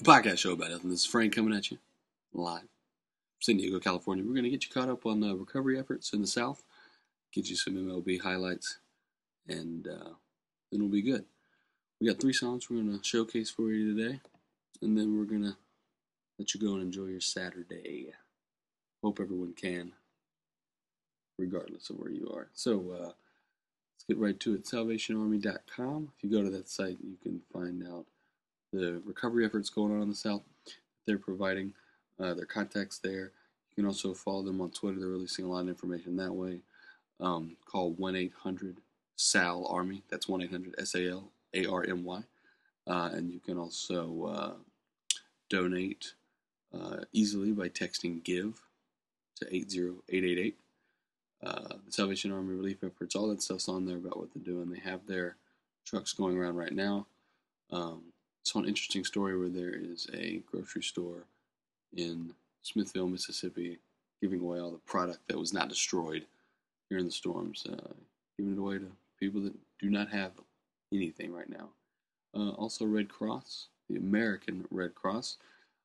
Podcast show about nothing. This is Frank coming at you live from San Diego, California. We're going to get you caught up on the recovery efforts in the South, get you some MLB highlights, and then we'll be good. We got 3 songs we're going to showcase for you today, and then we're going to let you go and enjoy your Saturday. Hope everyone can, regardless of where you are. So let's get right to it. SalvationArmy.com. If you go to that site, you can find out the recovery efforts going on in the South. They're providing their contacts there. You can also follow them on Twitter. They're releasing a lot of information that way. Call 1-800-SAL-ARMY. That's 1-800-SAL-ARMY. And you can also donate easily by texting GIVE to 80888. The Salvation Army relief efforts, all that stuff's on there about what they're doing. They have their trucks going around right now. Saw an interesting story where there is a grocery store in Smithville, Mississippi, giving away all the product that was not destroyed during the storms, giving it away to people that do not have anything right now. Also, Red Cross, the American Red Cross.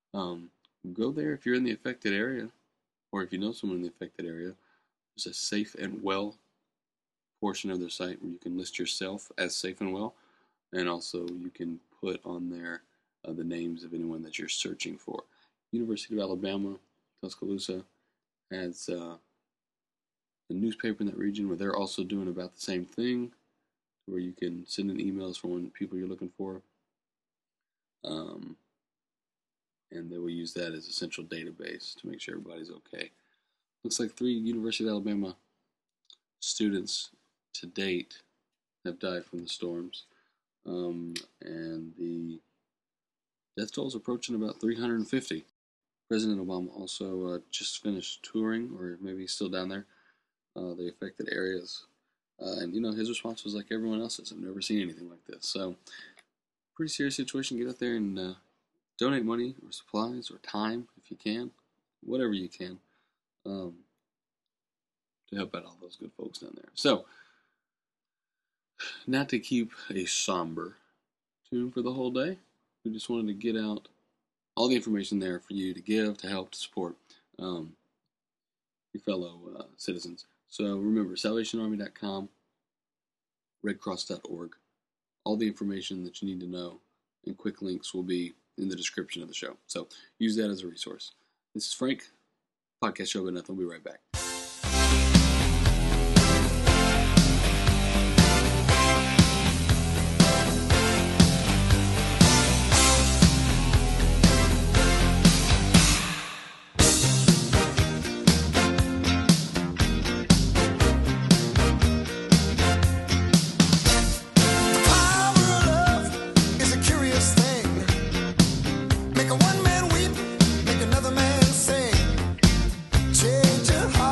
Go there if you're in the affected area, or if you know someone in the affected area. There's a Safe and Well portion of their site where you can list yourself as safe and well, and also you can put on there the names of anyone that you're searching for. University of Alabama, Tuscaloosa, has a newspaper in that region where they're also doing about the same thing, where you can send in emails from people you're looking for, and they will use that as a central database to make sure everybody's okay. Looks like 3 University of Alabama students to date have died from the storms. And the death toll is approaching about 350. President Obama also just finished touring, or maybe he's still down there, the affected areas. And, his response was like everyone else's. I've never seen anything like this. So, pretty serious situation. Get out there and donate money or supplies or time if you can, whatever you can, to help out all those good folks down there. So, not to keep a somber tune for the whole day, we just wanted to get out all the information there for you to give, to help, to support your fellow citizens. So remember, SalvationArmy.com, RedCross.org. All the information that you need to know and quick links will be in the description of the show. So use that as a resource. This is Frank, Podcast Show About Nothing. We'll be right back. Make a one man weep, make another man sing. Change your heart.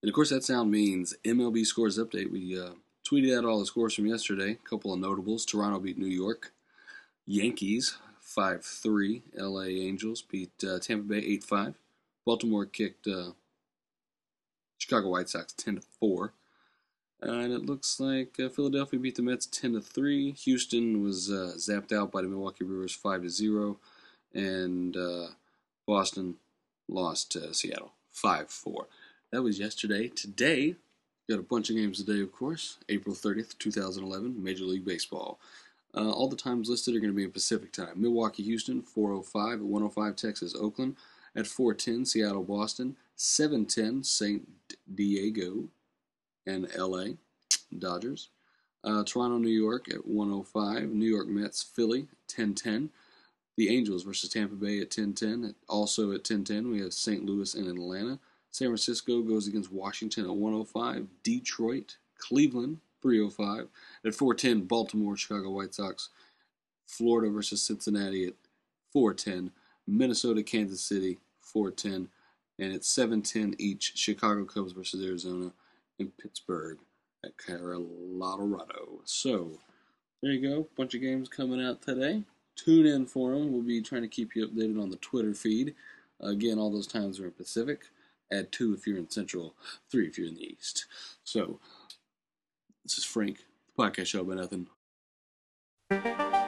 And of course, that sound means MLB Scores Update. We tweeted out all the scores from yesterday. A couple of notables. Toronto beat New York. Yankees 5-3. LA Angels beat Tampa Bay 8-5. Baltimore kicked Chicago White Sox 10-4. And it looks like Philadelphia beat the Mets 10-3. Houston was zapped out by the Milwaukee Brewers 5-0. And Boston lost to Seattle 5-4. That was yesterday. Today, got a bunch of games today, of course. April 30th, 2011, Major League Baseball. All the times listed are going to be in Pacific time. Milwaukee, Houston, 4:05 at 1:05 Texas, Oakland. At 4:10, Seattle, Boston. 7:10, St. Diego and LA, Dodgers. Toronto, New York at 1:05. New York Mets, Philly, 10:10. The Angels versus Tampa Bay at 10:10. Also at 10:10, we have St. Louis and Atlanta. San Francisco goes against Washington at 1:05. Detroit, Cleveland, 3:05. At 4:10, Baltimore, Chicago White Sox. Florida versus Cincinnati at 4:10. Minnesota, Kansas City, 4:10. And at 7:10 each, Chicago Cubs versus Arizona and Pittsburgh at Colorado. So, there you go. Bunch of games coming out today. Tune in for them. We'll be trying to keep you updated on the Twitter feed. Again, all those times are in Pacific. Add 2 if you're in Central, 3 if you're in the East. So, this is Frank, the podcast show about nothing.